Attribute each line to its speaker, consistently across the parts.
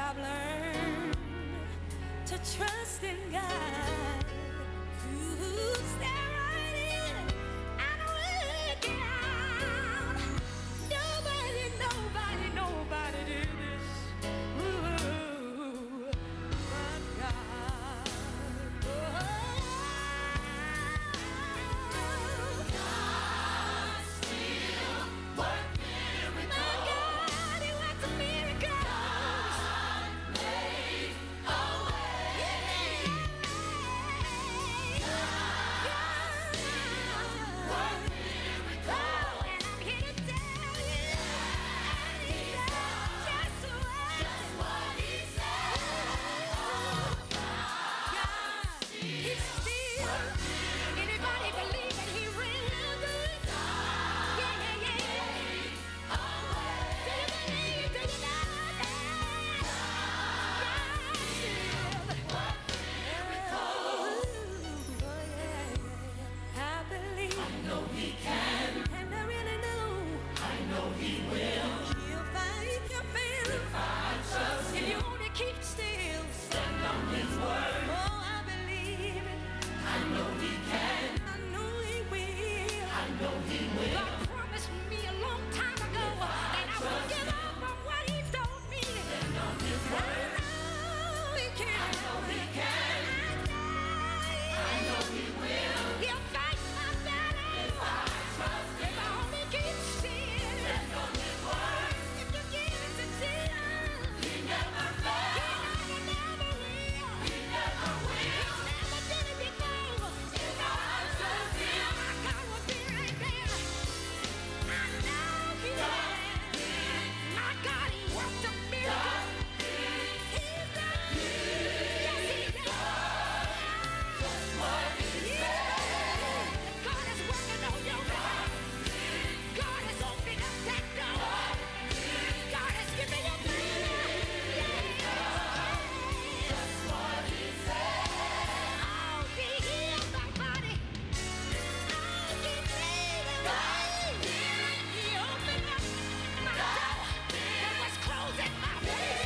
Speaker 1: I've learned to trust in God. To stay right in and work it out. Nobody did this. Ooh, but God. God still works miracles. My God, He works miracles. God made a way. God works miracles. And I'm here to tell you, He does just what He said. God, He's still. Anybody believe that He really good? Yeah. Do you believe? Do you know that? God still. Oh, yeah. I believe. I know He can. And I really know. I know He will. If I fail. If I trust Him. If you only keep still. Stand on His word. Oh, I believe it. I know He can. I know He will. I know He will. God promised me a long time ago that I would give up on what He told me. Stand on His word. I know He can. I know He can. I know He will. He'll fight my battle. If I trust Him. If I only keep still. Stand on His word. If you give it to Jesus. He never fails. He never will. He never will. He's never did it before. If I trust Him. My God will be right there. I know He will. My God, He worked a miracle. He's done. Yes, He done. What He said. God is working on your behalf. God is opening up that door. God is giving you just what He said. Oh, He healed my body. Oh, He made a way. He opened up my door that was closed in my face.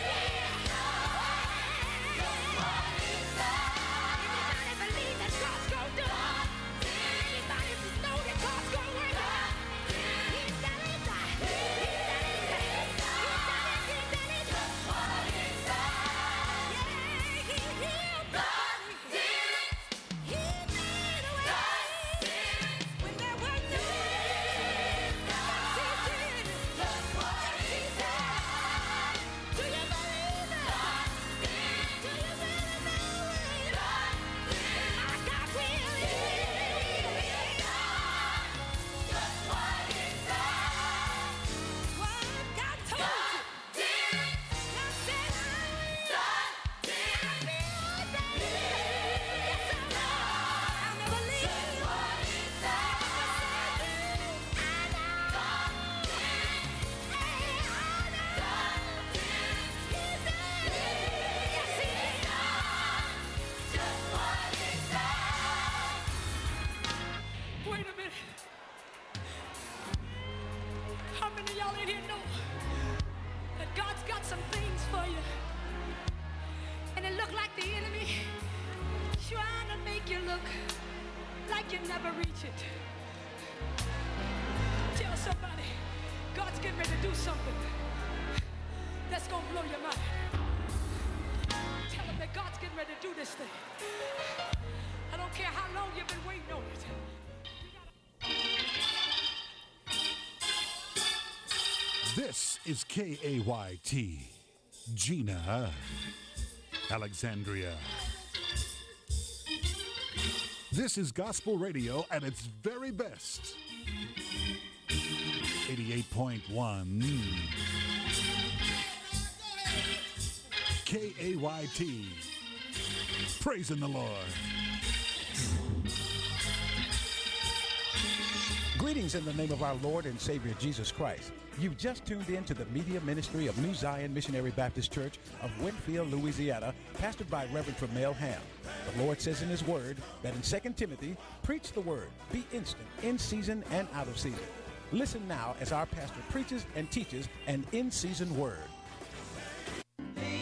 Speaker 1: Anybody believe that God's gonna do it? Anybody know that God's gonna work it out? He's done it. He's done it. He's done it. Just what He said. Yeah, He healed my body. He made a way when there was no way. Yes, He did. Just what He said. Do you believe it? Do you really know it? My God will. Just what He said. What God told you. God said I will. I will obey. Yes, I will. I'll never leave. What He said. I know. Hey, I know. He's done. Yes, He is. Just what He said. Wait a minute. How many of y'all in here know that God's got some things for you? And it look like the enemy trying to make you look like you never reach it. Tell somebody, God's getting ready to do something that's gonna blow your mind. Tell them that God's getting ready to do this thing. I don't care how long you've been waiting on it.
Speaker 2: This is KAYT, Gina, Alexandria. This is gospel radio at its very best. 88.1 KAYT. Praising the Lord.
Speaker 3: Greetings in the name of our Lord and Savior Jesus Christ. You've just tuned in to the media ministry of New Zion Missionary Baptist Church of Winfield, Louisiana, pastored by Reverend Tremel Ham. The Lord says in His Word that in 2 Timothy, preach the Word, be instant, in season and out of season. Listen now as our pastor preaches and teaches an in-season word.
Speaker 1: He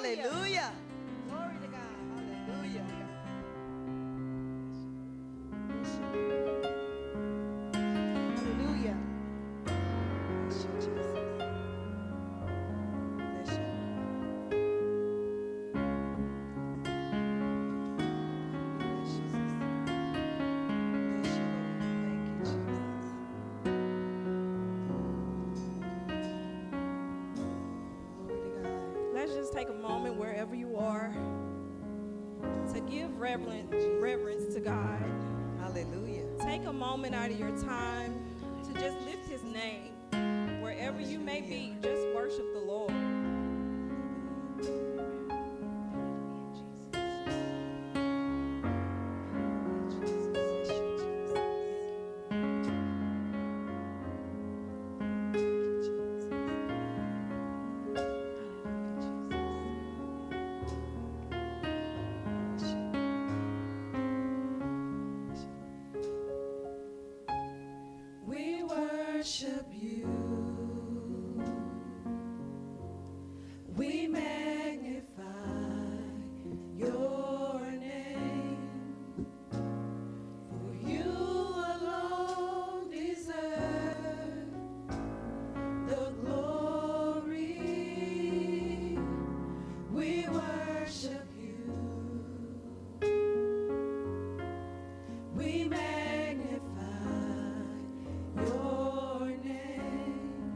Speaker 4: Hallelujah. Glory to God. Hallelujah. Hallelujah. Bless you, Jesus. Bless you. Bless you, Jesus. Bless you, Lord. Thank you, Jesus. Glory to God.
Speaker 1: Let's just take a moment wherever you are to give reverence to God.
Speaker 4: Hallelujah.
Speaker 1: Take a moment out of your time to just lift his name. Wherever you may be, just worship the Lord.
Speaker 4: We worship you. We magnify your name. For you alone deserve the glory. We worship you. We magnify your name.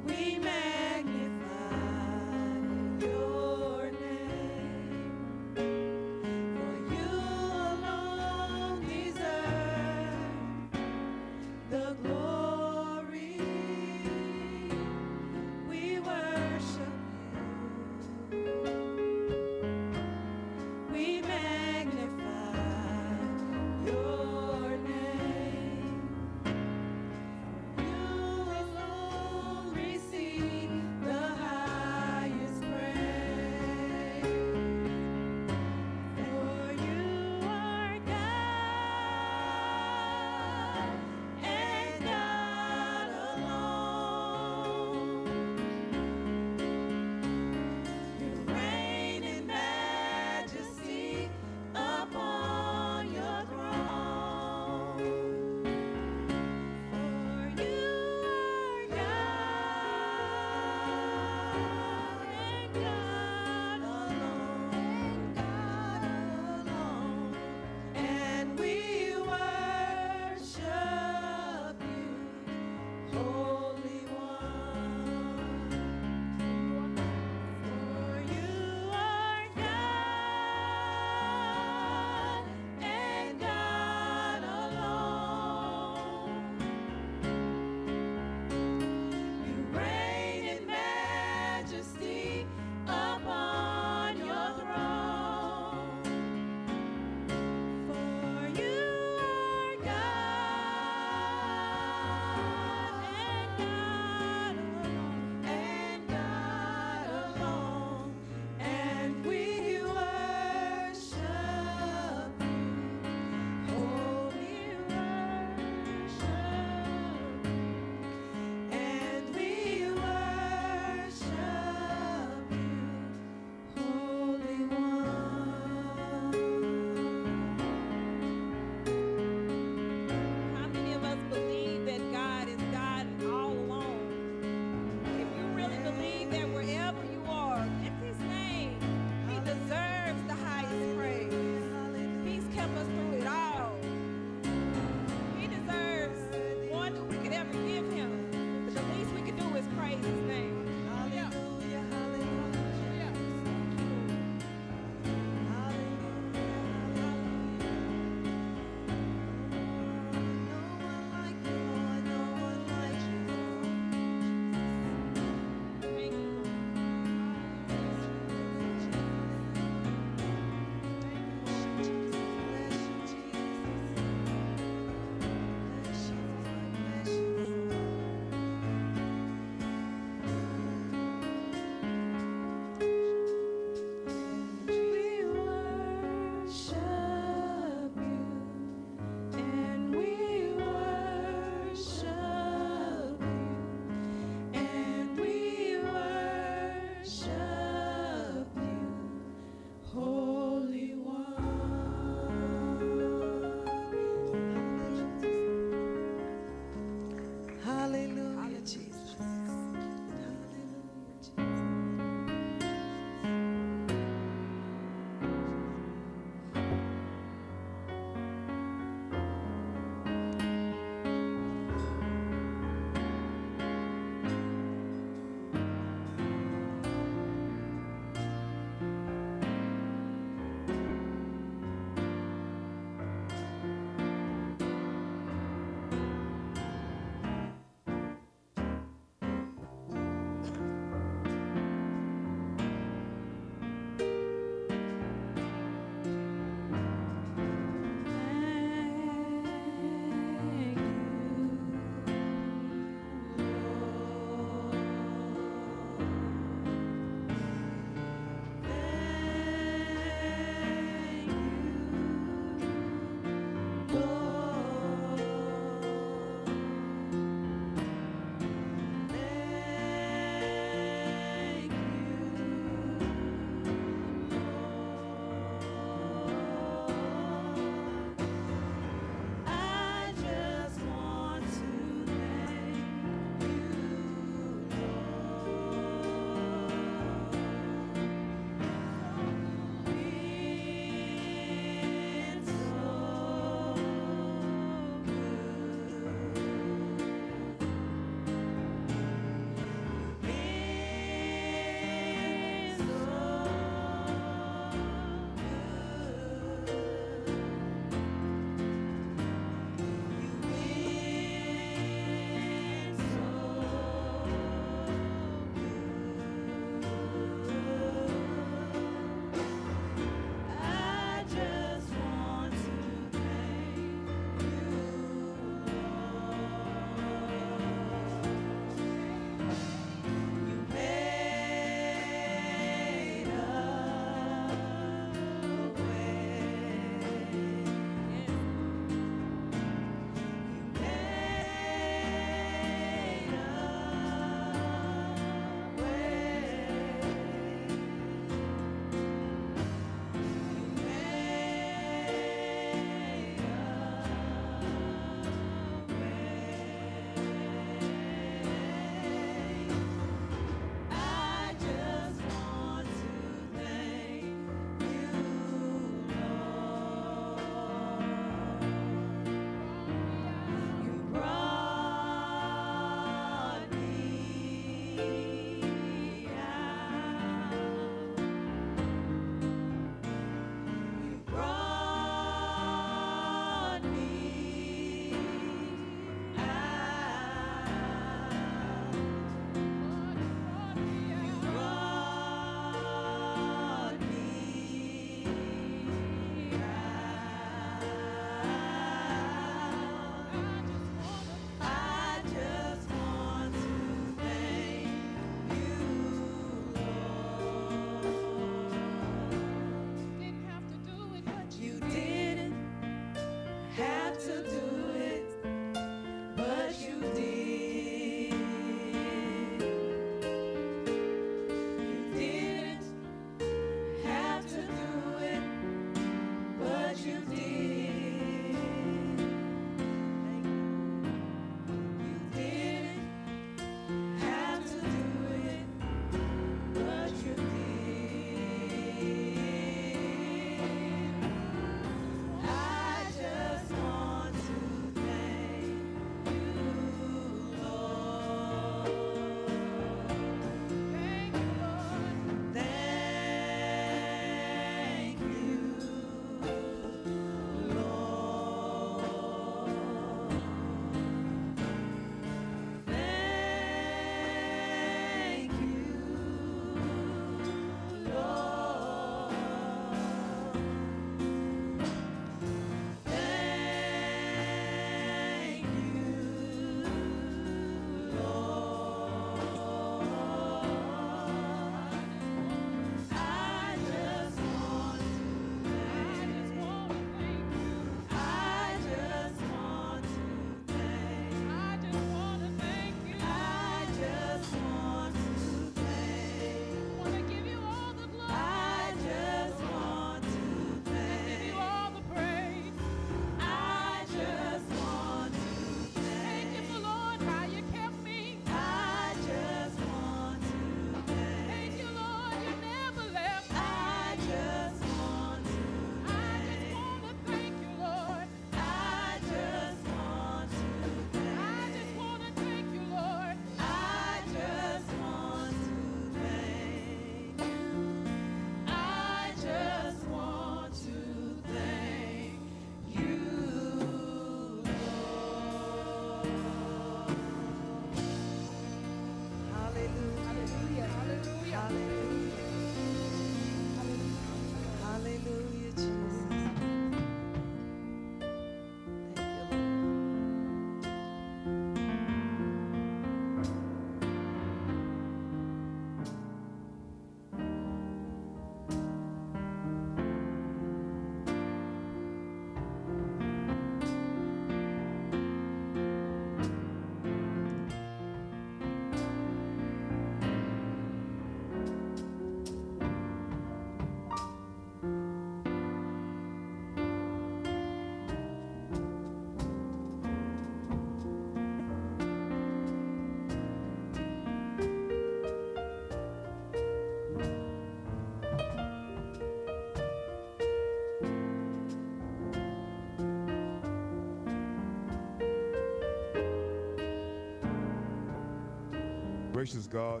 Speaker 5: gracious God,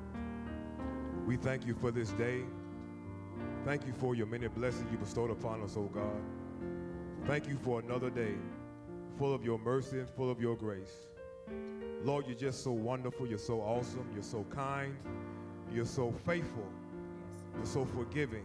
Speaker 5: we thank you for this day. Thank you for your many blessings you bestowed upon us, oh God. Thank you for another day full of your mercy and full of your grace. Lord, you're just so wonderful. You're so awesome. You're so kind. You're so faithful. You're so forgiving,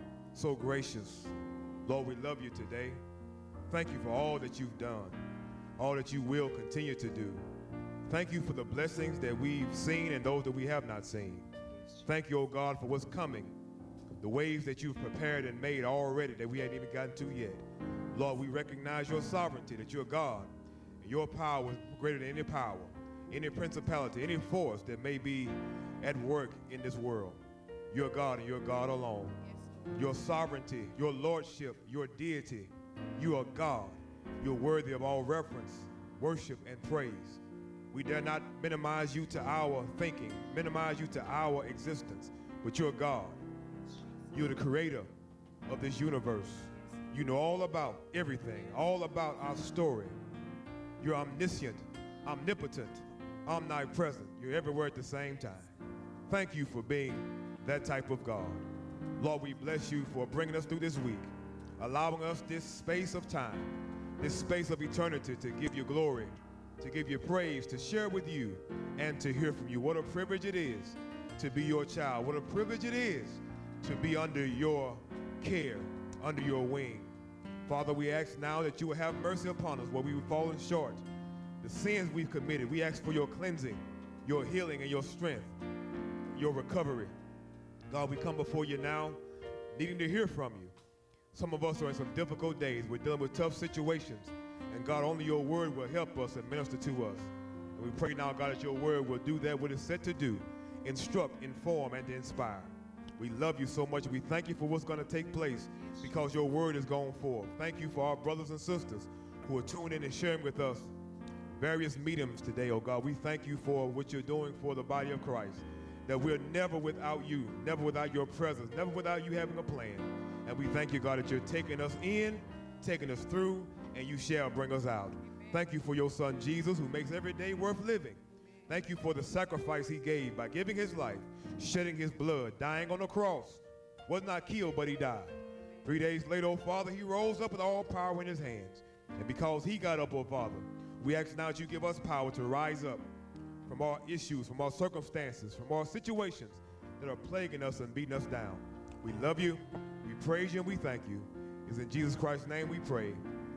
Speaker 5: so gracious. Lord, we love you today. Thank you for all that you've done, all that you will continue to do. Thank you for the blessings that we've seen and those that we have not seen. Thank you, oh God, for what's coming, the ways that you've prepared and made already that we hadn't even gotten to yet. Lord, we recognize your sovereignty, that you're God, and your power is greater than any power, any principality, any force that may be at work in this world. You're God and you're God alone. Your sovereignty, your lordship, your deity, you are God. You're worthy of all reverence, worship, and praise. We dare not minimize you to our thinking, minimize you to our existence, but you're God. You're the creator of this universe. You know all about everything, all about our story. You're omniscient, omnipotent, omnipresent. You're everywhere at the same time. Thank you for being that type of God. Lord, we bless you for bringing us through this week, allowing us this space of time, this space of eternity to give you glory, to give you praise, to share with you, and to hear from you. What a privilege it is to be your child. What a privilege it is to be under your care, under your wing. Father, we ask now that you will have mercy upon us where we've fallen short. The sins we've committed, we ask for your cleansing, your healing, and your strength, your recovery. God, we come before you now needing to hear from you. Some of us are in some difficult days. We're dealing with tough situations. And God, only your word will help us and minister to us. And we pray now, God, that your word will do that what it's set to do, instruct, inform, and to inspire. We love you so much. We thank you for what's going to take place because your word is going forth. Thank you for our brothers and sisters who are tuning in and sharing with us various mediums today, oh God. We thank you for what you're doing for the body of Christ, that we're never without you, never without your presence, never without you having a plan. And we thank you, God, that you're taking us in, taking us through, and you shall bring us out. Thank you for your son, Jesus, who makes every day worth living. Thank you for the sacrifice he gave by giving his life, shedding his blood, dying on the cross. Was not killed, but he died. 3 days later, oh Father, he rose up with all power in his hands. And because he got up, oh Father, we ask now that you give us power to rise up from our issues, from our circumstances, from our situations that are plaguing us and beating us down. We love you, we praise you, and we thank you. It's in Jesus Christ's name we pray.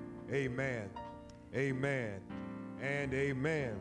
Speaker 5: Amen, amen, and amen.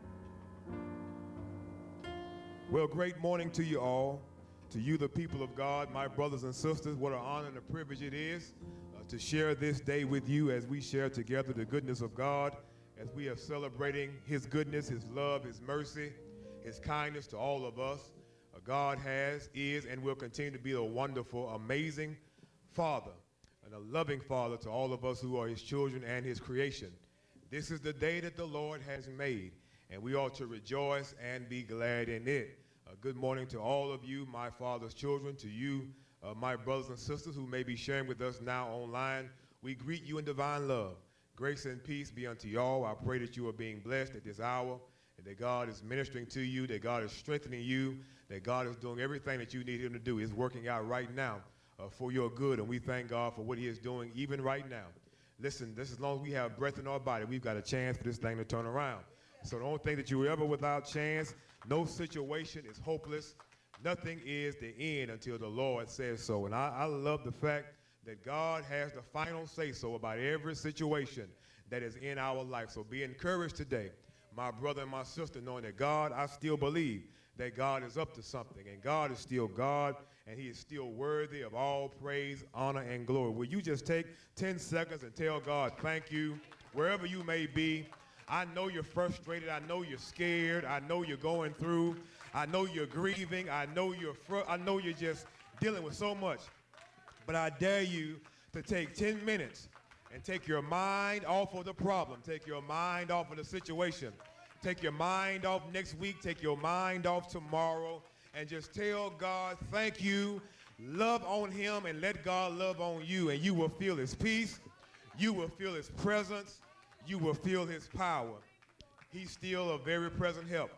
Speaker 5: Well, great morning to you all, to you the people of God, my brothers and sisters. What an honor and a privilege it is to share this day with you as we share together the goodness of God, as we are celebrating his goodness, his love, his mercy, his kindness to all of us. God has, is, and will continue to be a wonderful, amazing Father and a loving Father to all of us who are his children and his creation. This is the day that the Lord has made, and we ought to rejoice and be glad in it. Good morning to all of you, my Father's children, to you, my brothers and sisters who may be sharing with us now online. We greet you in divine love. Grace and peace be unto y'all. I pray that you are being blessed at this hour, and that God is ministering to you, that God is strengthening you, that God is doing everything that you need him to do. He's working out right now for your good, and we thank God for what he is doing even right now. Listen, as long as we have breath in our body, we've got a chance for this thing to turn around. So the only thing that you were ever without chance, no situation is hopeless. Nothing is the end until the Lord says so. And I love the fact that God has the final say-so about every situation that is in our life. So be encouraged today, my brother and my sister, knowing that God, I still believe that God is up to something, and God is still God, and he is still worthy of all praise, honor, and glory. Will you just take 10 seconds and tell God thank you, wherever you may be? I know you're frustrated. I know you're scared. I know you're going through. I know you're grieving. I know you're just dealing with so much. But I dare you to take 10 minutes and take your mind off of the problem. Take your mind off of the situation. Take your mind off next week. Take your mind off tomorrow. And just tell God thank you. Love on him and let God love on you. And you will feel his peace. You will feel his presence. You will feel his power. He's still a very present help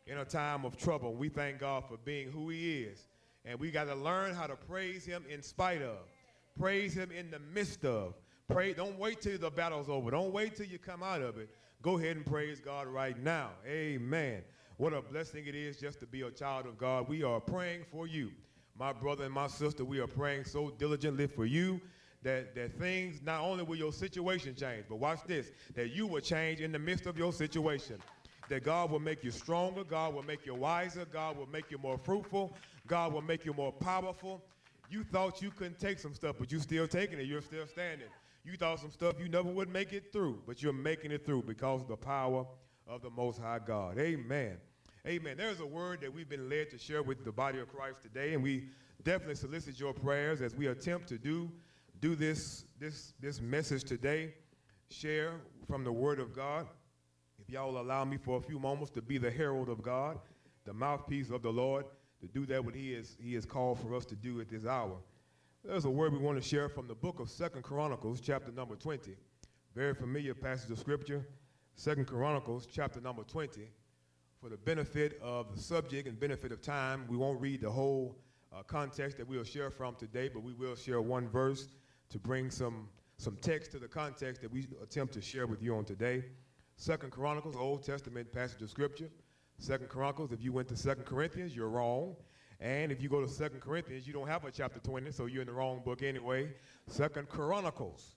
Speaker 5: in a time of trouble. We thank God for being who he is. And we got to learn how to praise him in spite of. Praise him in the midst of. Pray. Don't wait till the battle's over. Don't wait till you come out of it. Go ahead and praise God right now. Amen. What a blessing it is just to be a child of God. We are praying for you. My brother and my sister, we are praying so diligently for you that things, not only will your situation change, but watch this, that you will change in the midst of your situation. That God will make you stronger, God will make you wiser, God will make you more fruitful, God will make you more powerful. You thought you couldn't take some stuff, but you're still taking it, you're still standing. You thought some stuff you never would make it through, but you're making it through because of the power of the Most High God. Amen. Amen. There's a word that we've been led to share with the body of Christ today, and we definitely solicit your prayers as we attempt to do this message today, share from the Word of God. If y'all allow me for a few moments to be the herald of God, the mouthpiece of the Lord, to do that what he has called for us to do at this hour. There's a word we want to share from the book of 2 Chronicles, chapter number 20. Very familiar passage of Scripture, 2 Chronicles, chapter number 20. For the benefit of the subject and benefit of time, we won't read the whole context that we'll share from today, but we will share one verse to bring some text to the context that we attempt to share with you on today. 2 Chronicles, Old Testament passage of Scripture. 2 Chronicles, if you went to 2 Corinthians, you're wrong. And if you go to 2 Corinthians, you don't have a chapter 20, so you're in the wrong book anyway. 2 Chronicles,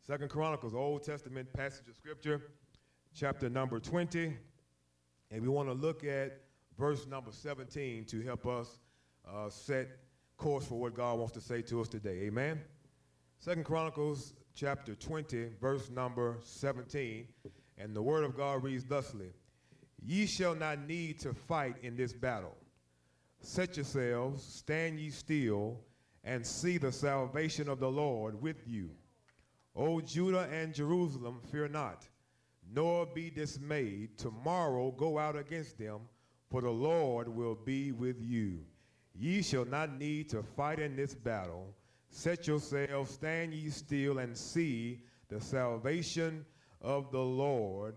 Speaker 5: Old Testament passage of Scripture, chapter number 20. And we want to look at verse number 17 to help us set course for what God wants to say to us today. Amen? 2 Chronicles chapter 20, verse number 17. And the word of God reads thusly: Ye shall not need to fight in this battle. Set yourselves, stand ye still, and see the salvation of the Lord with you. O Judah and Jerusalem, fear not, nor be dismayed. Tomorrow go out against them, for the Lord will be with you. Ye shall not need to fight in this battle. Set yourselves, stand ye still, and see the salvation of the Lord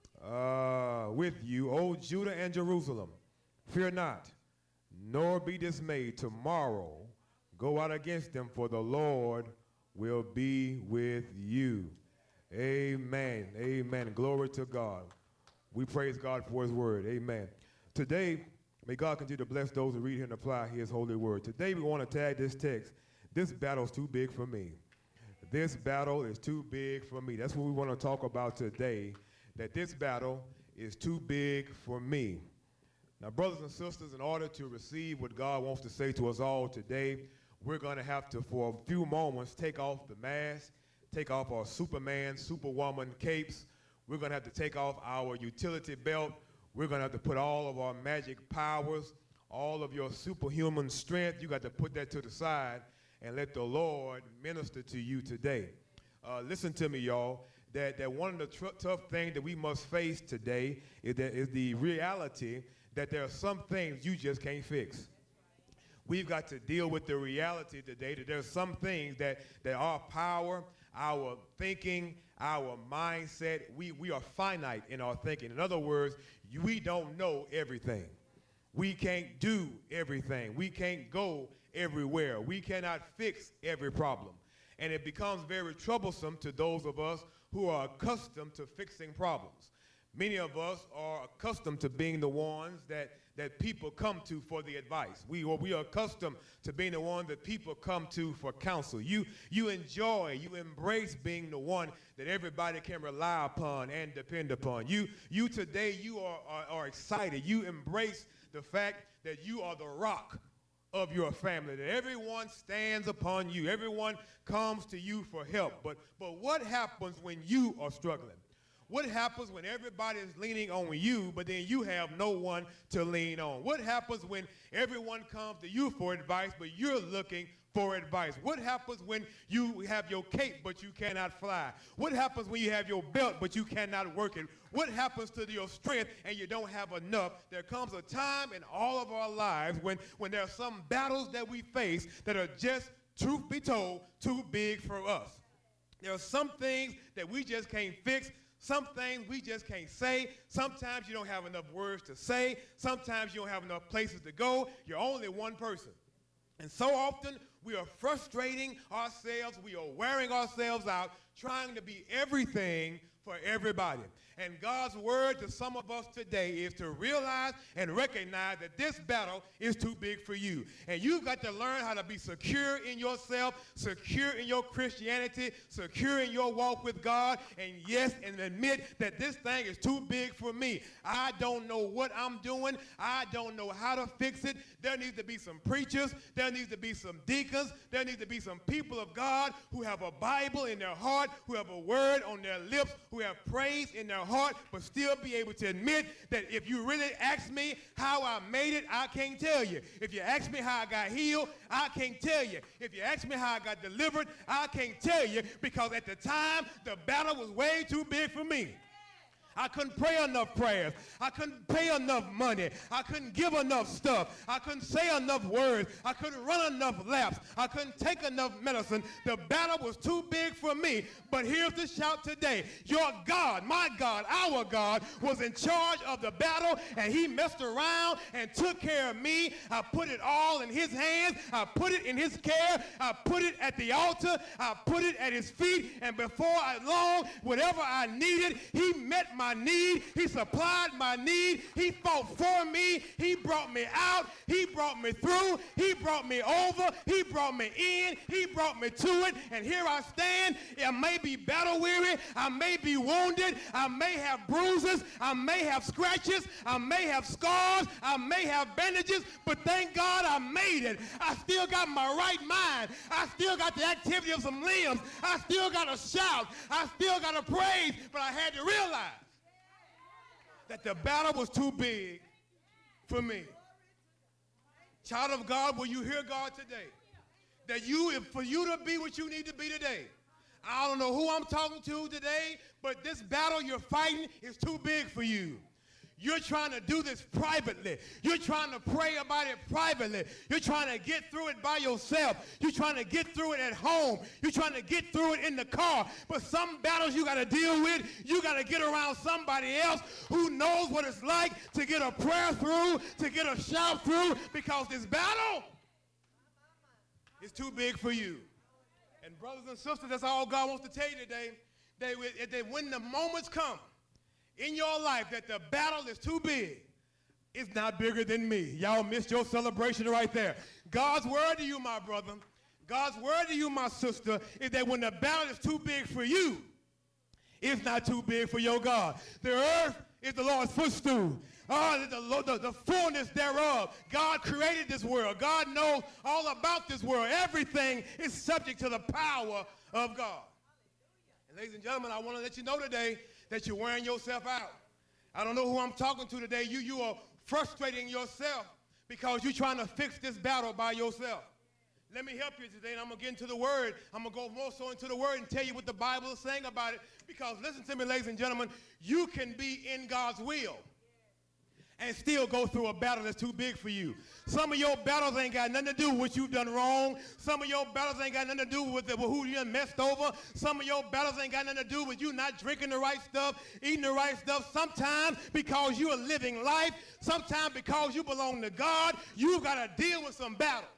Speaker 5: with you. O Judah and Jerusalem, fear not, nor be dismayed. Tomorrow go out against them, for the Lord will be with you. Amen. Amen. Glory to God. We praise God for his word. Amen. Today, may God continue to bless those who read and apply his holy word. Today, we want to tag this text: this battle's too big for me. This battle is too big for me. That's what we want to talk about today, that this battle is too big for me. Now, brothers and sisters, in order to receive what God wants to say to us all today, we're going to have to, for a few moments, take off the mask, take off our Superman, Superwoman capes. We're going to have to take off our utility belt. We're going to have to put all of our magic powers, all of your superhuman strength. You got to put that to the side and let the Lord minister to you today. Listen to me, y'all, that one of the tough things that we must face today is the reality that there are some things you just can't fix. We've got to deal with the reality today that there's some things that our power, our thinking, our mindset, we are finite in our thinking. In other words, we don't know everything. We can't do everything. We can't go everywhere. We cannot fix every problem. And it becomes very troublesome to those of us who are accustomed to fixing problems. Many of us are accustomed to being the ones that people come to for the advice. We are accustomed to being the one that people come to for counsel. You enjoy, you embrace being the one that everybody can rely upon and depend upon. You today, you are excited. You embrace the fact that you are the rock of your family, that everyone stands upon you. Everyone comes to you for help. But what happens when you are struggling? What happens when everybody is leaning on you, but then you have no one to lean on? What happens when everyone comes to you for advice, but you're looking for advice? What happens when you have your cape, but you cannot fly? What happens when you have your belt, but you cannot work it? What happens to your strength and you don't have enough? There comes a time in all of our lives when there are some battles that we face that are just, truth be told, too big for us. There are some things that we just can't fix, Some things we just can't say. Sometimes you don't have enough words to say. Sometimes you don't have enough places to go. You're only one person. And so often we are frustrating ourselves. We are wearing ourselves out trying to be everything for everybody. And God's word to some of us today is to realize and recognize that this battle is too big for you. And you've got to learn how to be secure in yourself, secure in your Christianity, secure in your walk with God, and yes, and admit that this thing is too big for me. I don't know what I'm doing. I don't know how to fix it. There needs to be some preachers. There needs to be some deacons. There needs to be some people of God who have a Bible in their heart, who have a word on their lips, who have praise in their heart, but still be able to admit that if you really ask me how I made it, I can't tell you. If you ask me how I got healed, I can't tell you. If you ask me how I got delivered, I can't tell you, because at the time, the battle was way too big for me. I couldn't pray enough prayers. I couldn't pay enough money. I couldn't give enough stuff. I couldn't say enough words. I couldn't run enough laps. I couldn't take enough medicine. The battle was too big for me. But here's the shout today. Your God, my God, our God, was in charge of the battle, and he messed around and took care of me. I put it all in his hands. I put it in his care. I put it at the altar. I put it at his feet. And before long, whatever I needed, he met my need. He supplied my need. He fought for me. He brought me out. He brought me through. He brought me over. He brought me in. He brought me to it. And here I stand. I may be battle weary. I may be wounded. I may have bruises. I may have scratches. I may have scars. I may have bandages. But thank God I made it. I still got my right mind. I still got the activity of some limbs. I still got to shout. I still got to praise. But I had to realize that the battle was too big for me. Child of God, will you hear God today? That for you to be what you need to be today, I don't know who I'm talking to today, but this battle you're fighting is too big for you. You're trying to do this privately. You're trying to pray about it privately. You're trying to get through it by yourself. You're trying to get through it at home. You're trying to get through it in the car. But some battles you got to deal with, you got to get around somebody else who knows what it's like to get a prayer through, to get a shout through, because this battle is too big for you. And brothers and sisters, that's all God wants to tell you today, that when the moments come in your life that the battle is too big, it's not bigger than me. Y'all missed your celebration right there. God's word to you, my brother, God's word to you, my sister, is that when the battle is too big for you, it's not too big for your God. The earth is the Lord's footstool. The fullness thereof. God created this world. God knows all about this world. Everything is subject to the power of God. And ladies and gentlemen, I want to let you know today that you're wearing yourself out. I don't know who I'm talking to today. You are frustrating yourself because you're trying to fix this battle by yourself. Let me help you today, and I'm going to get into the Word. I'm going to go more so into the Word and tell you what the Bible is saying about it, because listen to me, ladies and gentlemen, you can be in God's will and still go through a battle that's too big for you. Some of your battles ain't got nothing to do with what you've done wrong. Some of your battles ain't got nothing to do with who you done messed over. Some of your battles ain't got nothing to do with you not drinking the right stuff, eating the right stuff. Sometimes because you are living life, sometimes because you belong to God, you've got to deal with some battles.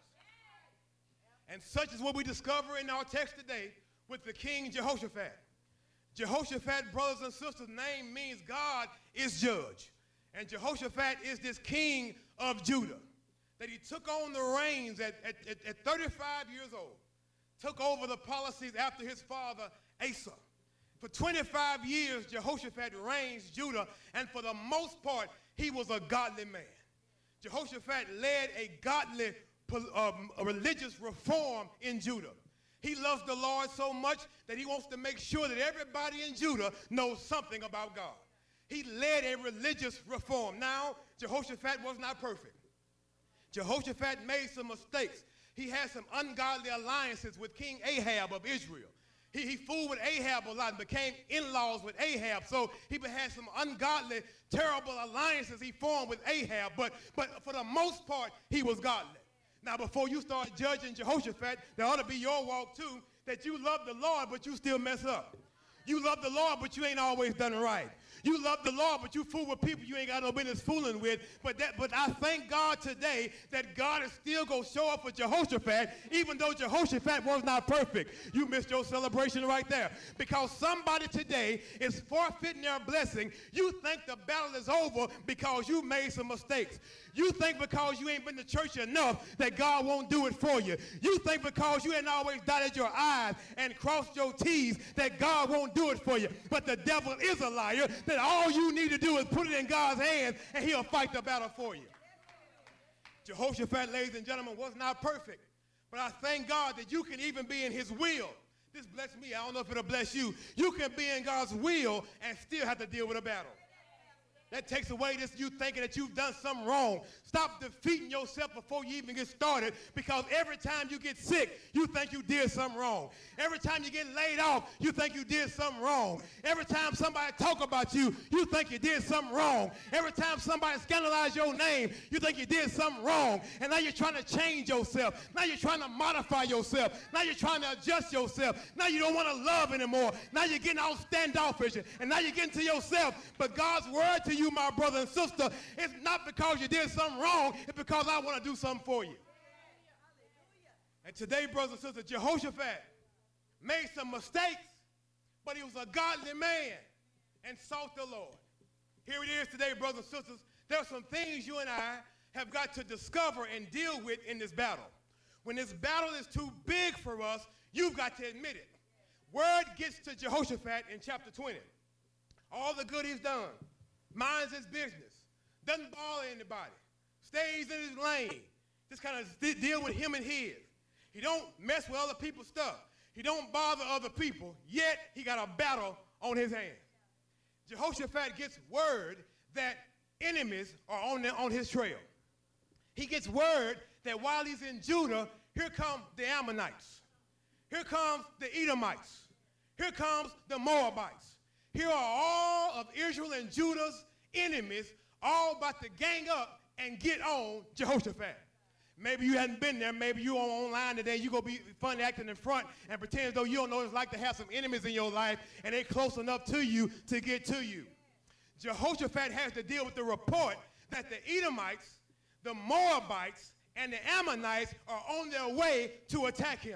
Speaker 5: And such is what we discover in our text today with the king Jehoshaphat. Jehoshaphat, brothers and sisters, name means God is judge. And Jehoshaphat is this king of Judah, that he took on the reins at 35 years old, took over the policies after his father Asa. For 25 years, Jehoshaphat reigns Judah, and for the most part, he was a godly man. Jehoshaphat led a godly a religious reform in Judah. He loves the Lord so much that he wants to make sure that everybody in Judah knows something about God. He led a religious reform. Now, Jehoshaphat was not perfect. Jehoshaphat made some mistakes. He had some ungodly alliances with King Ahab of Israel. He fooled with Ahab a lot and became in-laws with Ahab. So he had some ungodly, terrible alliances he formed with Ahab. But for the most part, he was godly. Now, before you start judging Jehoshaphat, there ought to be your walk too, that you love the Lord, but you still mess up. You love the Lord, but you ain't always done right. You love the Lord, but you fool with people you ain't got no business fooling with. But I thank God today that God is still going to show up for Jehoshaphat, even though Jehoshaphat was not perfect. You missed your celebration right there. Because somebody today is forfeiting their blessing. You think the battle is over because you made some mistakes. You think because you ain't been to church enough that God won't do it for you. You think because you ain't always dotted your I's and crossed your T's that God won't do it for you. But the devil is a liar, that all you need to do is put it in God's hands and he'll fight the battle for you. Jehoshaphat, ladies and gentlemen, was not perfect. But I thank God that you can even be in his will. This blessed me. I don't know if it'll bless you. You can be in God's will and still have to deal with a battle. That takes away this you thinking that you've done something wrong. Stop defeating yourself before you even get started, because every time you get sick, you think you did something wrong. Every time you get laid off, you think you did something wrong. Every time somebody talk about you, you think you did something wrong. Every time somebody scandalize your name, you think you did something wrong. And now you're trying to change yourself. Now you're trying to modify yourself. Now you're trying to adjust yourself. Now you don't want to love anymore. Now you're getting all standoffish. And now you're getting to yourself. But God's word to you, my brother and sister, it's not because you did something wrong, it's because I want to do something for you. And today, brothers and sisters, Jehoshaphat made some mistakes, but he was a godly man and sought the Lord. Here it is today, brothers and sisters. There are some things you and I have got to discover and deal with in this battle. When this battle is too big for us, you've got to admit it. Word gets to Jehoshaphat in chapter 20. All the good he's done. Minds his business, doesn't bother anybody, stays in his lane, just kind of deal with him and his. He don't mess with other people's stuff. He don't bother other people, yet he got a battle on his hands. Jehoshaphat gets word that enemies are on his trail. He gets word that while he's in Judah, here come the Ammonites. Here comes the Edomites. Here comes the Moabites. Here are all of Israel and Judah's enemies all about to gang up and get on Jehoshaphat. Maybe you hadn't been there. Maybe you are online today. You're going to be funny acting in front and pretend as though you don't know what it's like to have some enemies in your life and they're close enough to you to get to you. Jehoshaphat has to deal with the report that the Edomites, the Moabites, and the Ammonites are on their way to attack him.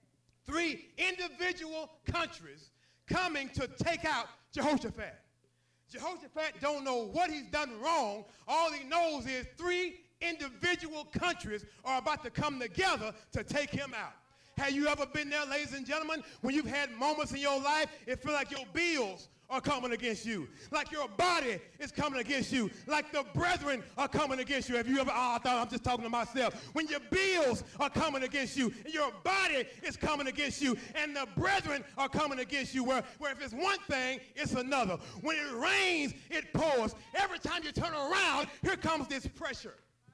Speaker 5: 3 individual countries coming to take out Jehoshaphat. Jehoshaphat don't know what he's done wrong. All he knows is 3 individual countries are about to come together to take him out. Have you ever been there, ladies and gentlemen, when you've had moments in your life, it feels like your bills are coming against you, like your body is coming against you, like the brethren are coming against you? Have you ever, I thought I'm just talking to myself. When your bills are coming against you, and your body is coming against you, and the brethren are coming against you, where if it's one thing, it's another. When it rains, it pours. Every time you turn around, here comes this pressure.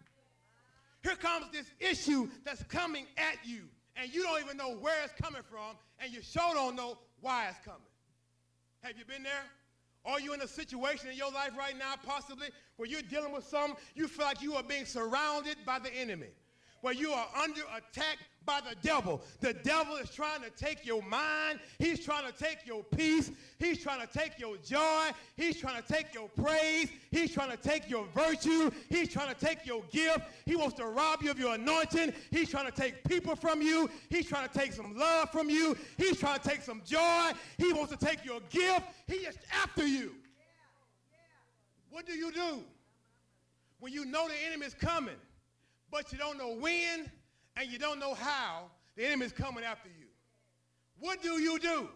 Speaker 5: Here comes this issue that's coming at you, and you don't even know where it's coming from, and you sure don't know why it's coming. Have you been there? Are you in a situation in your life right now, possibly, where you're dealing with something, you feel like you are being surrounded by the enemy, where you are under attack by the devil? The devil is trying to take your mind. He's trying to take your peace. He's trying to take your joy. He's trying to take your praise. He's trying to take your virtue. He's trying to take your gift. He wants to rob you of your anointing. He's trying to take people from you. He's trying to take some love from you. He's trying to take some joy. He wants to take your gift. He is after you. What do you do when you know the enemy is coming, but you don't know when and you don't know how the enemy is coming after you? What do you do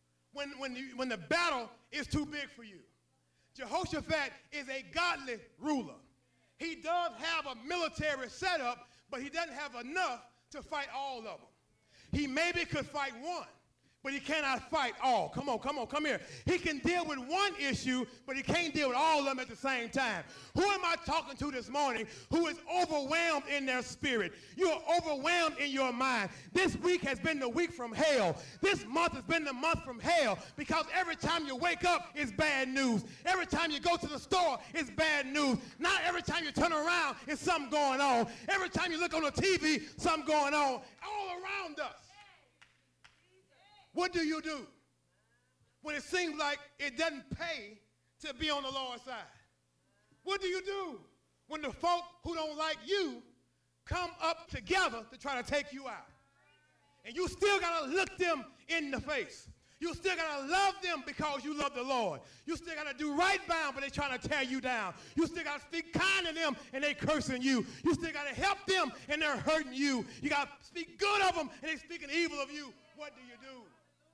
Speaker 5: when the battle is too big for you? Jehoshaphat is a godly ruler. He does have a military setup, but he doesn't have enough to fight all of them. He maybe could fight one, but he cannot fight all. Come on, come here. He can deal with one issue, but he can't deal with all of them at the same time. Who am I talking to this morning who is overwhelmed in their spirit? You are overwhelmed in your mind. This week has been the week from hell. This month has been the month from hell, because every time you wake up, it's bad news. Every time you go to the store, it's bad news. Not every time you turn around, it's something going on. Every time you look on the TV, something going on all around us. What do you do
Speaker 6: when it seems like it doesn't pay to be on the Lord's side? What do you do when the folk who don't like you come up together to try to take you out? And you still got to look them in the face. You still got to love them because you love the Lord. You still got to do right by them, but they're trying to tear you down. You still got to speak kind to them, and they cursing you. You still got to help them, and they're hurting you. You got to speak good of them, and they're speaking evil of you. What do you do?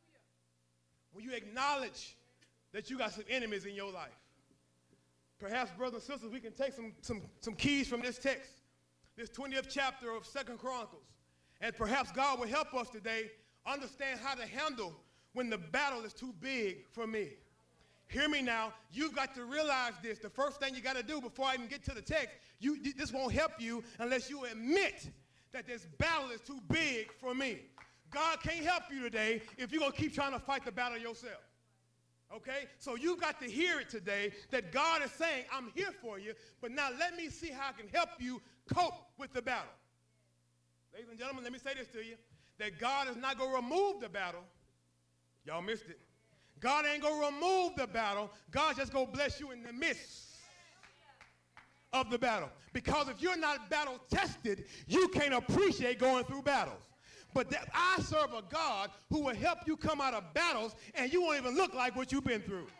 Speaker 6: When you acknowledge that you got some enemies in your life. Perhaps, brothers and sisters, we can take some keys from this text, this 20th chapter of 2 Chronicles, and perhaps God will help us today understand how to handle when the battle is too big for me. Hear me now. You've got to realize this. The first thing you got to do before I even get to the text, this won't help you unless you admit that this battle is too big for me. God can't help you today if you're going to keep trying to fight the battle yourself. Okay? So you got to hear it today that God is saying, I'm here for you, but now let me see how I can help you cope with the battle. Ladies and gentlemen, let me say this to you, that God is not going to remove the battle. Y'all missed it. God ain't going to remove the battle. God just going to bless you in the midst of the battle. Because if you're not battle tested, you can't appreciate going through battles. But I serve a God who will help you come out of battles and you won't even look like what you've been through.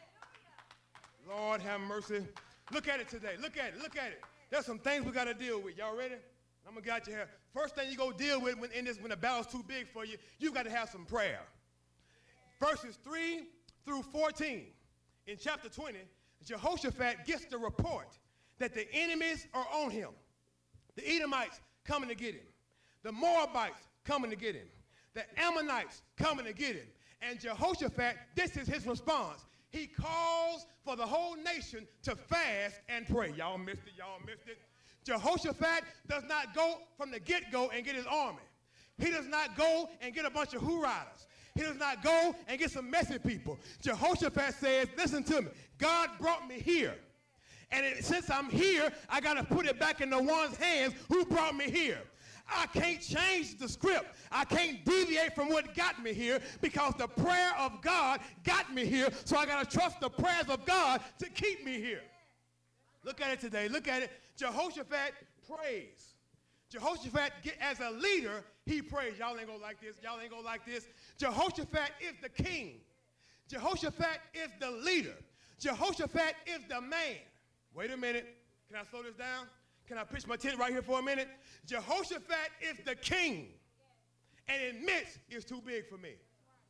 Speaker 6: Lord have mercy. Look at it today. Look at it. Look at it. There's some things we got to deal with. Y'all ready? I'm going to get you here. First thing you go deal with when the battle's too big for you, you got to have some prayer. Verses 3 through 14 in chapter 20, Jehoshaphat gets the report that the enemies are on him. The Edomites coming to get him. The Moabites coming to get him. The Ammonites coming to get him. And Jehoshaphat, this is his response. He calls for the whole nation to fast and pray. Y'all missed it. Y'all missed it. Jehoshaphat does not go from the get-go and get his army. He does not go and get a bunch of Hurrites. He does not go and get some messy people. Jehoshaphat says, listen to me. God brought me here. And since I'm here, I got to put it back in the one's hands who brought me here. I can't change the script. I can't deviate from what got me here because the prayer of God got me here. So I got to trust the prayers of God to keep me here. Look at it today. Look at it. Jehoshaphat prays. Jehoshaphat, as a leader, he prays. Y'all ain't going to like this. Y'all ain't going to like this. Jehoshaphat is the king. Jehoshaphat is the leader. Jehoshaphat is the man. Wait a minute. Can I slow this down? Can I pitch my tent right here for a minute? Jehoshaphat is the king and admits it's too big for me.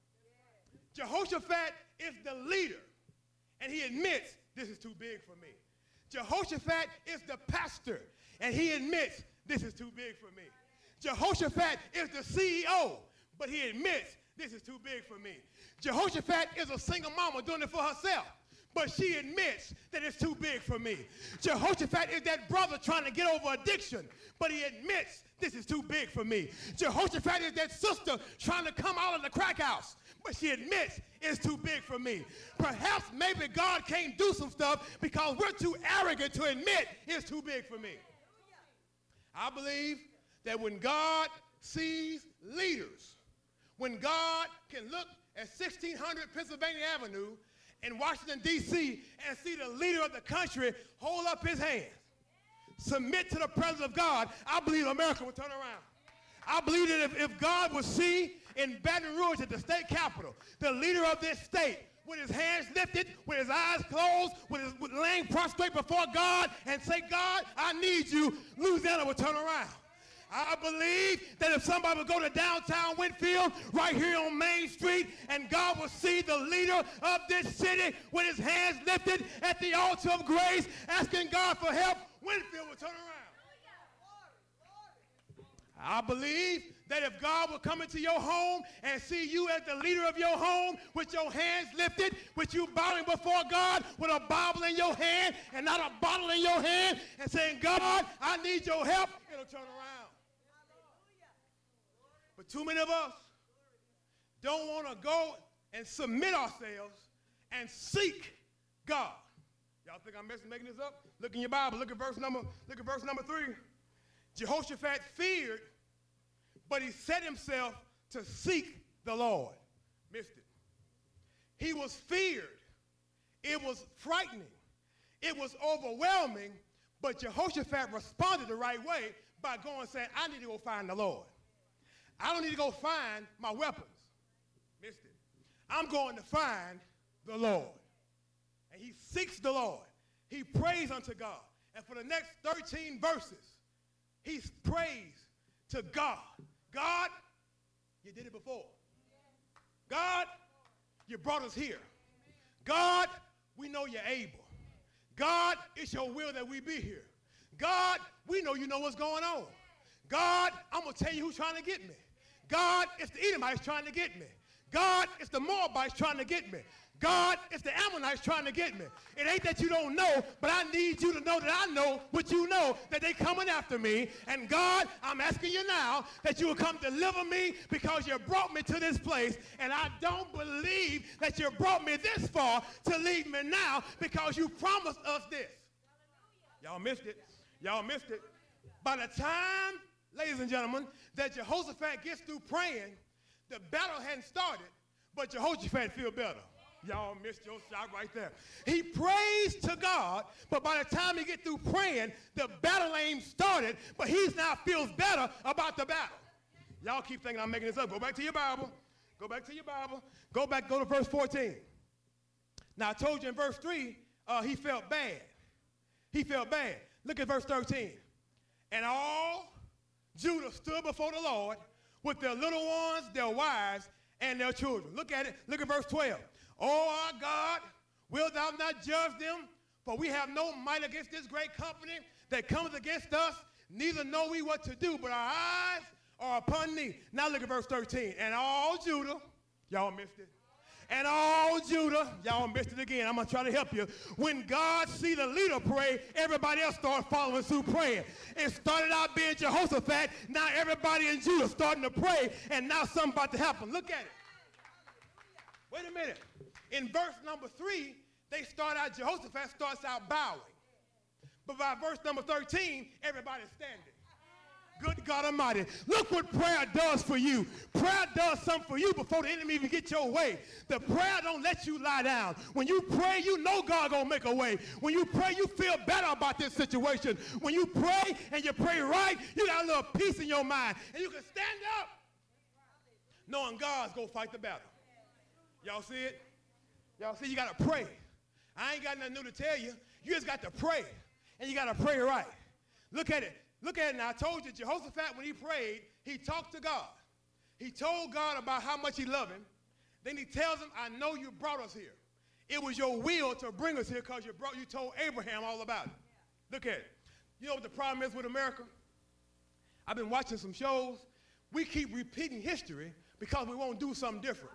Speaker 6: Jehoshaphat is the leader and he admits this is too big for me. Jehoshaphat is the pastor and he admits this is too big for me. Jehoshaphat is the CEO, but he admits this is too big for me. Jehoshaphat is a single mama doing it for herself, but she admits that it's too big for me. Jehoshaphat is that brother trying to get over addiction, but he admits this is too big for me. Jehoshaphat is that sister trying to come out of the crack house, but she admits it's too big for me. Perhaps maybe God can't do some stuff because we're too arrogant to admit it's too big for me. I believe that when God sees leaders, when God can look at 1600 Pennsylvania Avenue in Washington, D.C., and see the leader of the country hold up his hands, submit to the presence of God, I believe America will turn around. I believe that if God would see in Baton Rouge at the state capitol, the leader of this state, with his hands lifted, with his eyes closed, with laying prostrate before God and say, God, I need you, Louisiana will turn around. I believe that if somebody would go to downtown Winfield, right here on Main Street, and God will see the leader of this city with his hands lifted at the altar of grace, asking God for help, Winfield will turn around. I believe that if God will come into your home and see you as the leader of your home with your hands lifted, with you bowing before God with a Bible in your hand and not a bottle in your hand and saying, God, I need your help, it'll turn around. But too many of us don't want to go and submit ourselves and seek God. Y'all think I'm making this up? Look in your Bible. Look at verse number 3. Jehoshaphat feared, but he set himself to seek the Lord. Missed it. He was feared. It was frightening. It was overwhelming, but Jehoshaphat responded the right way by going and saying, I need to go find the Lord. I don't need to go find my weapons. Missed it. I'm going to find the Lord. And he seeks the Lord. He prays unto God. And for the next 13 verses, he prays to God. God, you did it before. God, you brought us here. God, we know you're able. God, it's your will that we be here. God, we know you know what's going on. God, I'm going to tell you who's trying to get me. God, it's the Edomites trying to get me. God, it's the Moabites trying to get me. God, it's the Ammonites trying to get me. It ain't that you don't know, but I need you to know that I know what you know, that they coming after me. And God, I'm asking you now that you will come deliver me because you brought me to this place. And I don't believe that you brought me this far to leave me now because you promised us this. Y'all missed it. Y'all missed it. By the time, ladies and gentlemen, that Jehoshaphat gets through praying, the battle hadn't started, but Jehoshaphat feel better. Y'all missed your shot right there. He prays to God, but by the time he get through praying, the battle ain't started, but he now feels better about the battle. Y'all keep thinking I'm making this up. Go back to your Bible. Go back to your Bible. Go to verse 14. Now, I told you in verse 3, he felt bad. He felt bad. Look at verse 13. And all Judah stood before the Lord with their little ones, their wives, and their children. Look at it. Look at verse 12. Oh, our God, wilt thou not judge them? For we have no might against this great company that comes against us, neither know we what to do, but our eyes are upon thee. Now look at verse 13. And all Judah, y'all missed it. And all Judah, y'all missed it again. I'm going to try to help you. When God see the leader pray, everybody else start following suit praying. It started out being Jehoshaphat. Now everybody in Judah starting to pray, and now something about to happen. Look at it. Wait a minute. In verse number 3, Jehoshaphat starts out bowing. But by verse number 13, everybody's standing. Good God Almighty. Look what prayer does for you. Prayer does something for you before the enemy even gets your way. The prayer don't let you lie down. When you pray, you know God gonna make a way. When you pray, you feel better about this situation. When you pray and you pray right, you got a little peace in your mind. And you can stand up knowing God's gonna fight the battle. Y'all see it? Y'all see, you got to pray. I ain't got nothing new to tell you. You just got to pray, and you got to pray right. Look at it. Look at it now. I told you, Jehoshaphat, when he prayed, he talked to God. He told God about how much he loved him. Then he tells him, I know you brought us here. It was your will to bring us here because you told Abraham all about it. Look at it. You know what the problem is with America? I've been watching some shows. We keep repeating history because we won't do something different.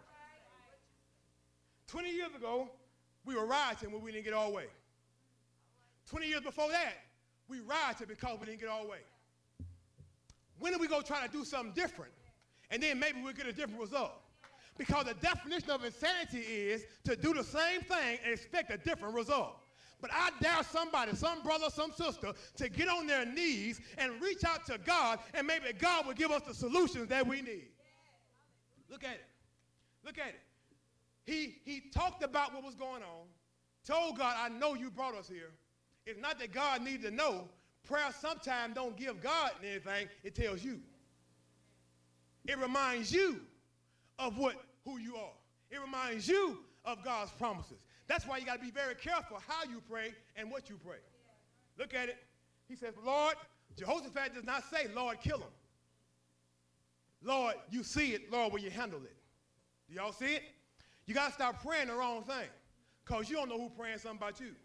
Speaker 6: 20 years ago, we were rioting when we didn't get our way. 20 years before that, we rioted because we didn't get our way. When are we going to try to do something different? And then maybe we'll get a different result. Because the definition of insanity is to do the same thing and expect a different result. But I dare somebody, some brother, some sister, to get on their knees and reach out to God, and maybe God will give us the solutions that we need. Look at it. Look at it. He talked about what was going on, told God, I know you brought us here. It's not that God needs to know. Prayer sometimes don't give God anything. It tells you. It reminds you of who you are. It reminds you of God's promises. That's why you got to be very careful how you pray and what you pray. Look at it. He says, Lord, Jehoshaphat does not say, Lord, kill him. Lord, you see it. Lord, will you handle it? Do y'all see it? You got to stop praying the wrong thing because you don't know who's praying something about you.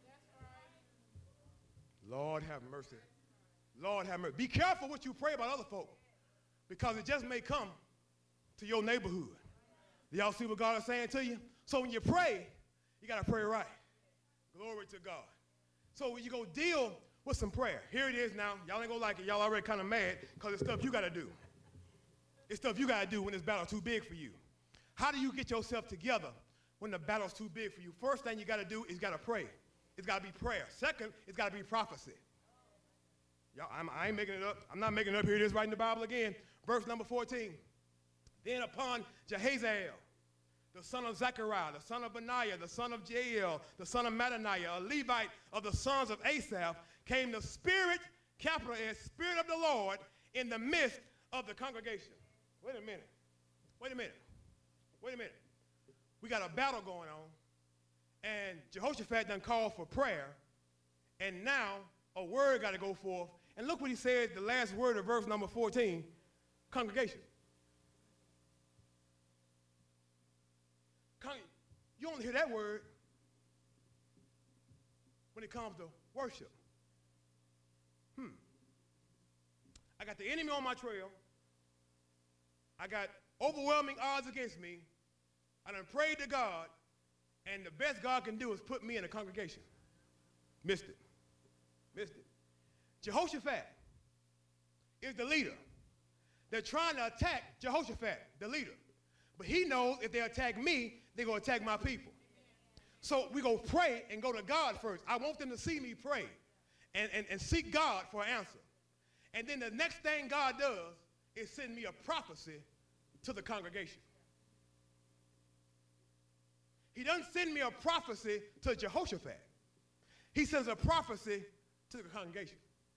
Speaker 6: Lord have mercy. Lord have mercy. Be careful what you pray about other folk because it just may come to your neighborhood. Do y'all see what God is saying to you? So when you pray, you got to pray right. Glory to God. So when you go deal with some prayer, here it is now. Y'all ain't going to like it. Y'all already kind of mad because it's stuff you got to do. It's stuff you got to do when this battle's too big for you. How do you get yourself together when the battle's too big for you? First thing you got to do is you got to pray. It's got to be prayer. Second, it's got to be prophecy. Y'all, I ain't making it up. I'm not making it up. Here it is right in the Bible again. Verse number 14. Then upon Jehaziel, the son of Zechariah, the son of Benaiah, the son of Jael, the son of Mattaniah, a Levite of the sons of Asaph, came the Spirit, capital S, Spirit of the Lord, in the midst of the congregation. Wait a minute. Wait a minute. Wait a minute. We got a battle going on, and Jehoshaphat done called for prayer, and now a word got to go forth. And look what he said, the last word of verse number 14, congregation. You only hear that word when it comes to worship. I got the enemy on my trail. I got overwhelming odds against me. I done prayed to God, and the best God can do is put me in a congregation. Missed it. Missed it. Jehoshaphat is the leader. They're trying to attack Jehoshaphat, the leader. But he knows if they attack me, they're going to attack my people. So we go pray and go to God first. I want them to see me pray and seek God for an answer. And then the next thing God does is send me a prophecy to the congregation. He doesn't send me a prophecy to Jehoshaphat. He sends a prophecy to the congregation.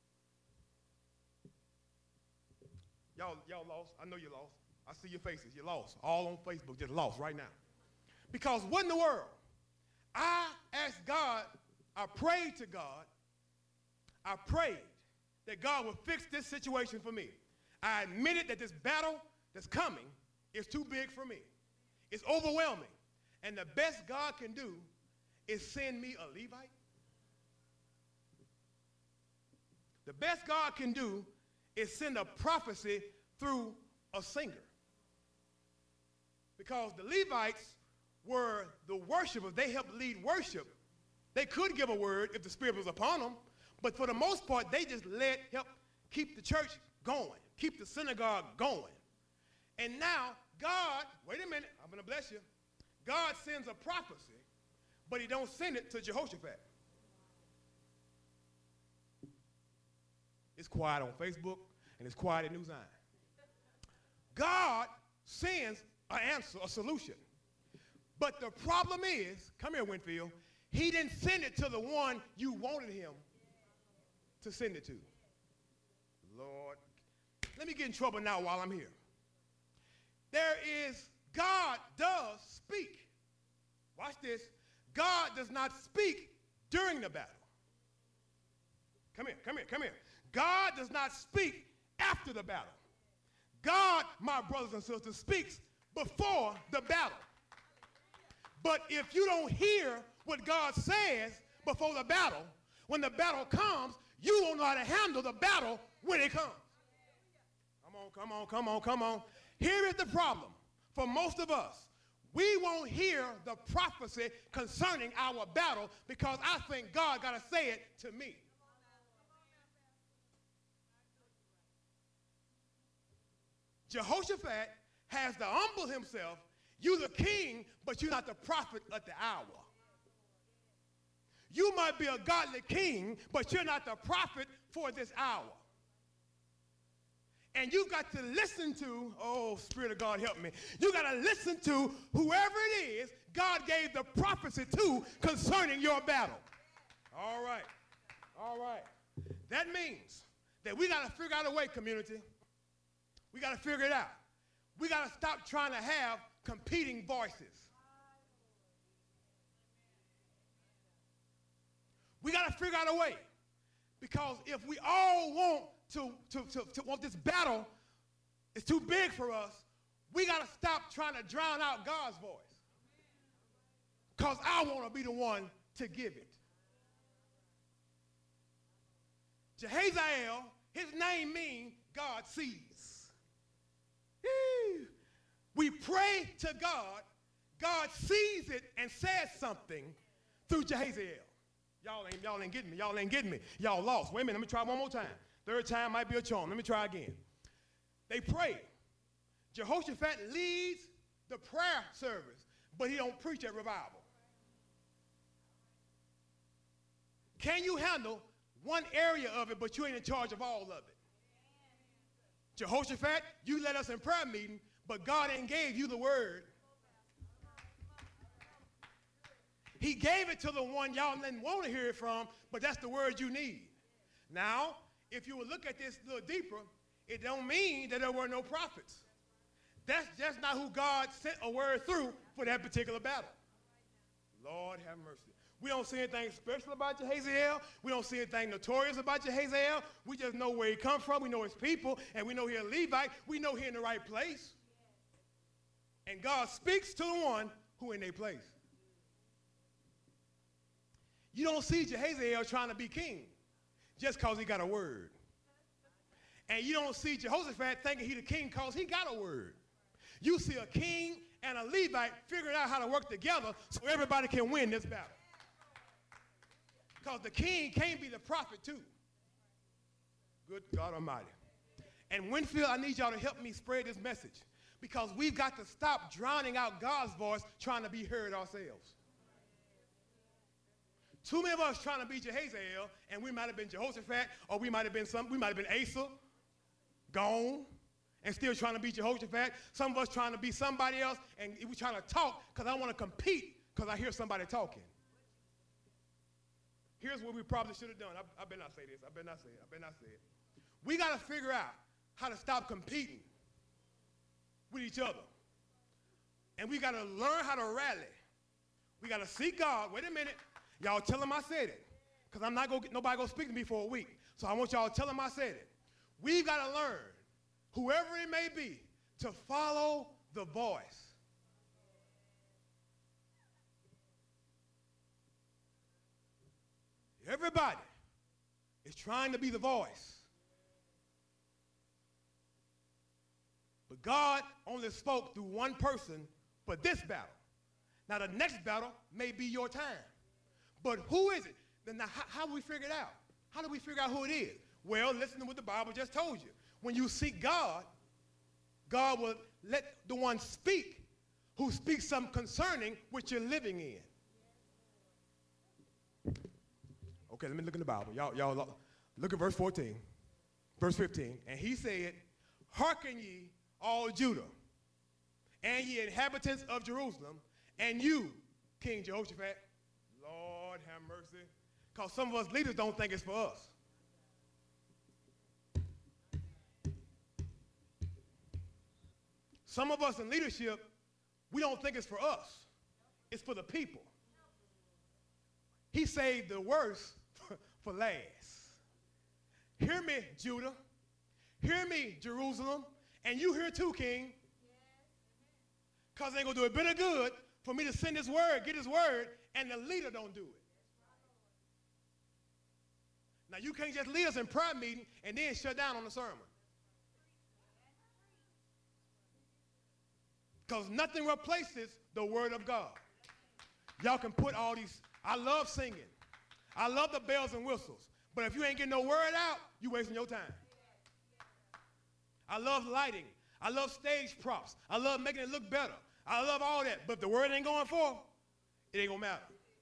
Speaker 6: Y'all lost. I know you're lost. I see your faces. You're lost. All on Facebook, just lost right now. Because what in the world? I asked God, I prayed to God, I prayed that God would fix this situation for me. I admitted that this battle that's coming is too big for me. It's overwhelming. And the best God can do is send me a Levite. The best God can do is send a prophecy through a singer. Because the Levites were the worshipers. They helped lead worship. They could give a word if the Spirit was upon them, but for the most part, they just help keep the church going, keep the synagogue going. And now, God, wait a minute, I'm going to bless you. God sends a prophecy, but he don't send it to Jehoshaphat. It's quiet on Facebook, and it's quiet at New Zion. God sends an answer, a solution. But the problem is, come here, Winfield, he didn't send it to the one you wanted him to send it to. Lord, let me get in trouble now while I'm here. God does speak. Watch this. God does not speak during the battle. Come here, come here, come here. God does not speak after the battle. God, my brothers and sisters, speaks before the battle. But if you don't hear what God says before the battle, when the battle comes, you won't know how to handle the battle when it comes. Come on, come on, come on, come on. Here is the problem. For most of us, we won't hear the prophecy concerning our battle because I think God got to say it to me. Jehoshaphat has to humble himself. You're the king, but you're not the prophet at the hour. You might be a godly king, but you're not the prophet for this hour. And you've got to listen to, oh, Spirit of God, help me. You got to listen to whoever it is God gave the prophecy to concerning your battle. All right. All right. That means that we got to figure out a way, community. We got to figure it out. We got to stop trying to have competing voices. We got to figure out a way. Because if we all want to want this battle, it's too big for us, we got to stop trying to drown out God's voice. Because I want to be the one to give it. Jehaziel, his name means God sees. We pray to God, God sees it and says something through Jehaziel. Y'all ain't getting me. Y'all ain't getting me. Y'all lost. Wait a minute. Let me try one more time. Third time might be a charm. Let me try again. They pray. Jehoshaphat leads the prayer service, but he don't preach at revival. Can you handle one area of it, but you ain't in charge of all of it? Jehoshaphat, you led us in prayer meeting, but God ain't gave you the word He gave it to the one y'all didn't want to hear it from, but that's the word you need. Now, if you will look at this a little deeper, it don't mean that there were no prophets. That's just not who God sent a word through for that particular battle. Lord have mercy. We don't see anything special about Jehaziel. We don't see anything notorious about Jehaziel. We just know where he come from. We know his people, and we know he's a Levite. We know he's in the right place. And God speaks to the one who in their place. You don't see Jehaziel trying to be king just because he got a word. And you don't see Jehoshaphat thinking he the king because he got a word. You see a king and a Levite figuring out how to work together so everybody can win this battle. Because the king can't be the prophet too. Good God Almighty. And Winfield, I need y'all to help me spread this message because we've got to stop drowning out God's voice trying to be heard ourselves. Too many of us trying to be Jehaziel, and we might have been Jehoshaphat, or we might have been Asa, gone, and still trying to be Jehoshaphat. Some of us trying to be somebody else, and we trying to talk because I want to compete because I hear somebody talking. Here's what we probably should have done. I better not say this. I better not say it. We got to figure out how to stop competing with each other. And we got to learn how to rally. We got to seek God. Wait a minute. Y'all tell him I said it. Because I'm not going to get nobody going to speak to me for a week. So I want y'all to tell him I said it. We've got to learn, whoever it may be, to follow the voice. Everybody is trying to be the voice. But God only spoke through one person for this battle. Now the next battle may be your time. But who is it? Then how do we figure it out? How do we figure out who it is? Well, listen to what the Bible just told you. When you seek God, God will let the one speak who speaks something concerning what you're living in. Okay, let me look in the Bible. Y'all look at verse 14, verse 15. And he said, hearken ye, all Judah, and ye inhabitants of Jerusalem, and you, King Jehoshaphat. Lord have mercy. Because some of us leaders don't think it's for us. Some of us in leadership, we don't think it's for us. It's for the people. He saved the worst for last. Hear me, Judah. Hear me, Jerusalem. And you hear too, King. Because it ain't going to do a bit of good for me to send this word, get his word, and the leader don't do it. Now, you can't just lead us in prayer meeting and then shut down on the sermon. Because nothing replaces the word of God. Y'all can put all these, I love singing. I love the bells and whistles. But if you ain't getting no word out, you wasting your time. I love lighting. I love stage props. I love making it look better. I love all that. But if the word ain't going forth, it ain't going to matter.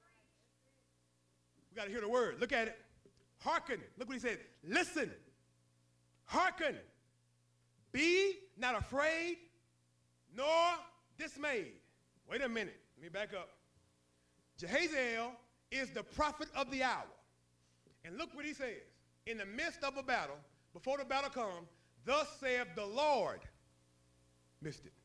Speaker 6: We got to hear the word. Look at it. Hearken. Look what he said. Listen. Hearken. Be not afraid, nor dismayed. Wait a minute. Let me back up. Jehaziel is the prophet of the hour. And look what he says. In the midst of a battle, before the battle comes, thus saith the Lord. Missed it.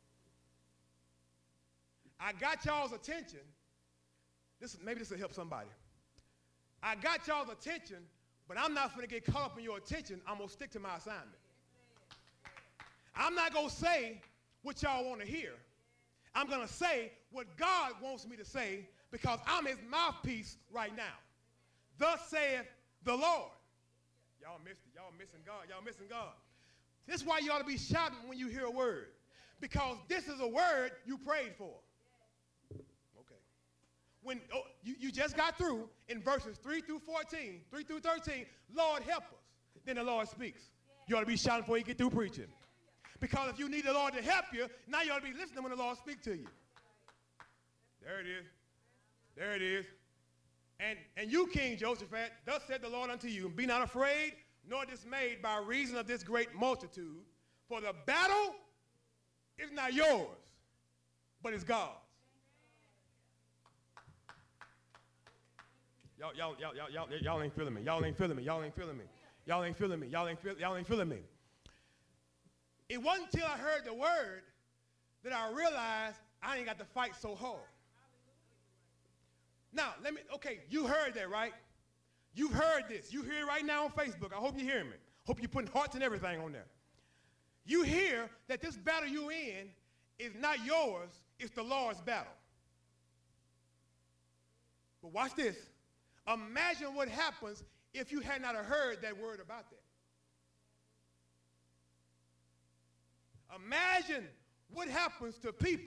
Speaker 6: I got y'all's attention. Maybe this will help somebody. I got y'all's attention, but I'm not going to get caught up in your attention. I'm going to stick to my assignment. I'm not going to say what y'all want to hear. I'm going to say what God wants me to say because I'm his mouthpiece right now. Thus saith the Lord. Y'all missed it. Y'all missing God. Y'all missing God. This is why you ought to be shouting when you hear a word. Because this is a word you prayed for. Okay. When you just got through in verses 3 through 14, 3 through 13, Lord help us. Then the Lord speaks. You ought to be shouting before you get through preaching. Because if you need the Lord to help you, now you ought to be listening when the Lord speaks to you. There it is. There it is. And you, King Jehoshaphat, thus said the Lord unto you, be not afraid nor dismayed by reason of this great multitude, for the battle is not yours, but it's God's.
Speaker 5: Y'all ain't feeling me. Y'all ain't feeling me. Y'all ain't feeling me. Y'all ain't feeling me. Y'all ain't feeling me. It wasn't until I heard the word that I realized I ain't got to fight so hard. Now, okay, you heard that, right? You've heard this. You hear it right now on Facebook. I hope you're hearing me. Hope you're putting hearts and everything on there. You hear that this battle you're in is not yours, it's the Lord's battle. But watch this. Imagine what happens if you had not heard that word about that. Imagine what happens to people